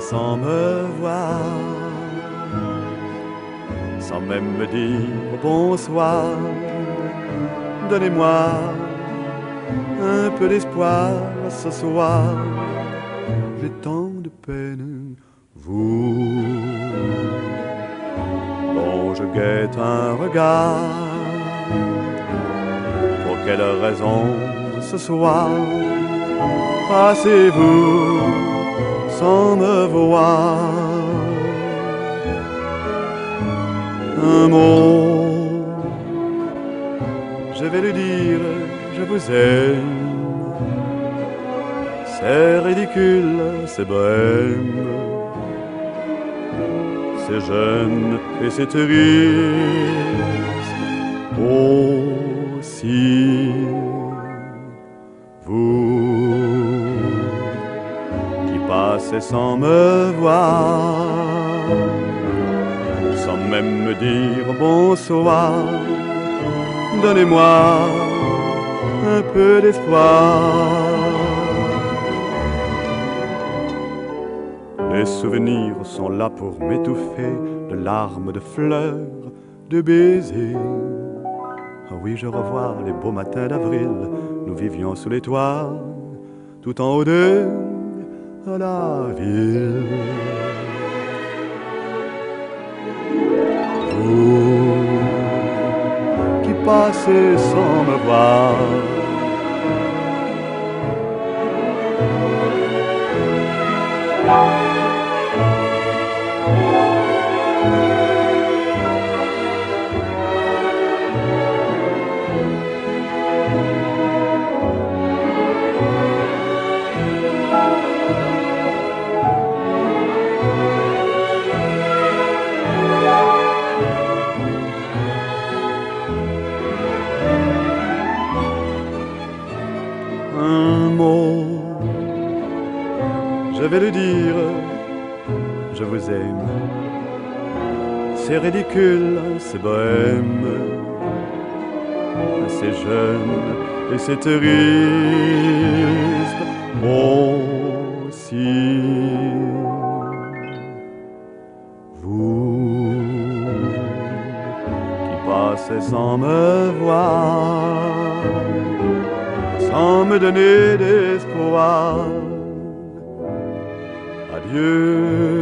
sans me voir, sans même me dire bonsoir. Donnez-moi un peu d'espoir ce soir, j'ai tant de peine, vous, dont je guette un regard. Pour quelle raison ce soir passez-vous sans me voir? Un mot, je vais lui dire je vous aime. C'est ridicule, c'est bohème, c'est jeune et c'est triste aussi. Vous qui passez sans me voir, sans même me dire bonsoir, donnez-moi un peu d'espoir. Les souvenirs sont là pour m'étouffer de larmes, de fleurs, de baisers. Ah oui, je revois les beaux matins d'avril, nous vivions sous les toits, tout en haut de la ville. Vous qui passez sans me voir, un mot, je vais lui dire je vous aime. C'est ridicule, c'est bohème, c'est jeune et c'est triste aussi. Vous qui passez sans me voir, sans me donner d'espoir, adieu.